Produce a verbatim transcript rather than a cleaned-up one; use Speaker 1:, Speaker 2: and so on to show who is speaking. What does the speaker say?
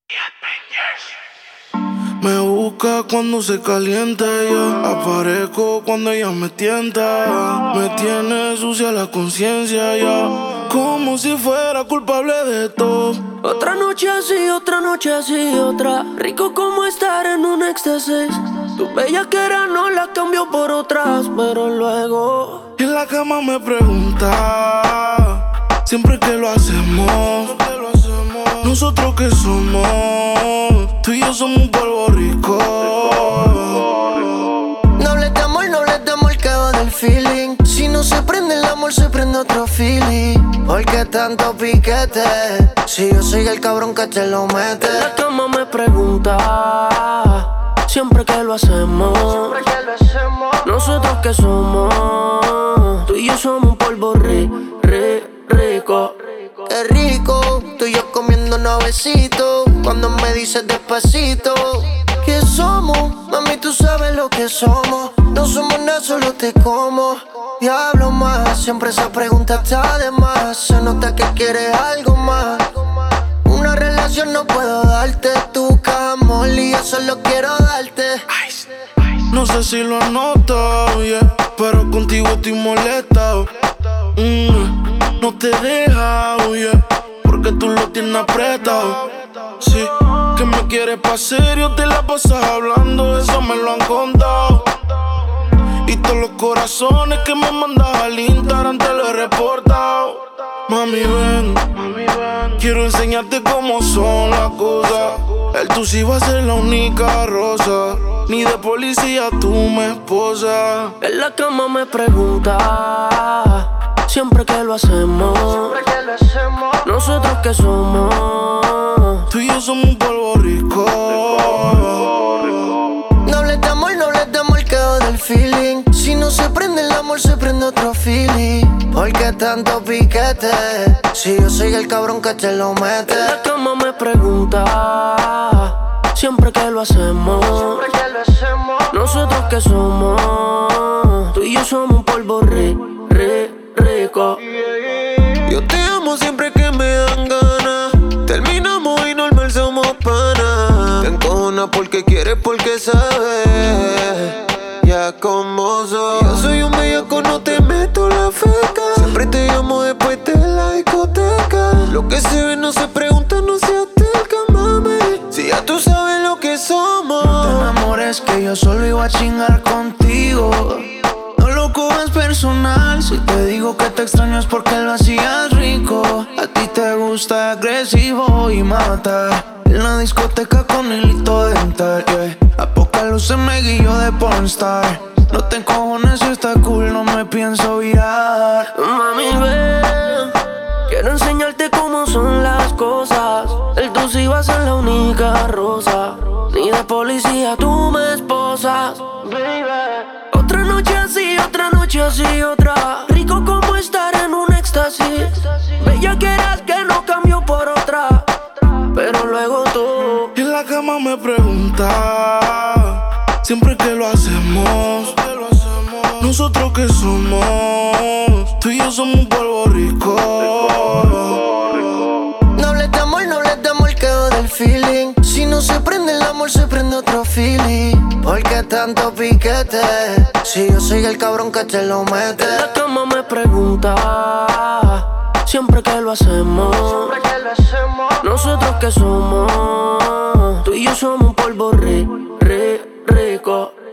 Speaker 1: Me busca cuando se calienta ella. Aparezco cuando ella me tienta. Me tiene sucia la conciencia ya, como si fuera culpable de todo.
Speaker 2: Otra noche así, otra noche así, otra. Rico como estar en un éxtasis. Tu bellaquera no la cambió por otras, pero luego
Speaker 1: en la cama me pregunta, siempre que lo hacemos, nosotros que somos, tú y yo somos un polvo rico.
Speaker 3: No hables de amor, no hables de amor, que va del feeling. Si no se prende el amor, se prende otro feeling. ¿Por qué tanto piquete? Si yo soy el cabrón que te lo mete.
Speaker 2: en la cama me pregunta, siempre que lo hacemos, nosotros que somos, tú y yo somos un polvo ri, ri, rico.
Speaker 3: Qué rico, tú y yo comiendo nuevecito. Cuando me dices despacito, ¿qué somos? Mami, tú sabes lo que somos. No somos nada, solo te como. Diablo más, siempre esa pregunta está de más. Se nota que quieres algo más. Una relación no puedo darte, tú buscas amor y yo solo quiero darte.
Speaker 1: No sé si lo has notado, yeah, pero contigo estoy molestado. Mm, no te deja, yeah, porque tú lo tienes apretado. Sí, que me quieres pa' serio, te la pasas hablando, eso me lo han contado. Y todos los corazones que me mandas al Instagram te lo he reportado. Mami ven, mami ven, quiero enseñarte cómo son las cosas. El tú sí va a ser la única rosa, ni de policía tú me esposa.
Speaker 2: En la cama me pregunta, siempre que lo hacemos, nosotros que somos,
Speaker 1: tú y yo somos un polvo rico.
Speaker 3: No hables de amor, no hables de amor, que va del feeling. Si no se prende el amor, se prende otro feeling. ¿Por qué tanto piquete? Si yo soy el cabrón que te lo mete.
Speaker 2: en la cama me pregunta, siempre que lo hacemos, nosotros que somos, tú y yo somos un polvo ri, ri, rico.
Speaker 3: Yo te amo siempre que me dan ganas. Terminamos y normal somos panas. Te encojonas porque quieres, porque sabes ya como soy. Yo soy un bellaco, no te meto la feca. Siempre te llamo después de la discoteca. Lo que se ve no se pregunta, no se acerca, mami. Si ya tú sabes lo que somos.
Speaker 1: No te enamores que yo solo iba a chingar contigo. No lo cojas personal, si te digo que te extraño es porque lo hacías rico. A ti te gusta agresivo y mata. En la discoteca con hilito dental, yeah. A poca luz se me guilló de pornstar. No te encojones si está cool, no me pienso virar.
Speaker 2: Mami ven, quiero enseñarte cómo son las cosas. El tú sí va a ser la única rosa, ni de policía tú me esposas, baby. Otra noche así, otra noche así, otra. Rico como estar en un éxtasis. Bella que eras que no cambió por otra, pero luego tú
Speaker 1: en la cama me pregunta, siempre que lo hacemos, nosotros que somos, tú y yo somos un polvo rico.
Speaker 3: No hables de amor, no hables de amor, que va del feeling. Si no se prende el amor, se prende otro feeling. ¿Por qué tanto piquete? Si yo soy el cabrón que te lo mete.
Speaker 2: en la cama me pregunta, siempre que lo hacemos, nosotros que somos, tú y yo somos un polvo ri, ri, rico.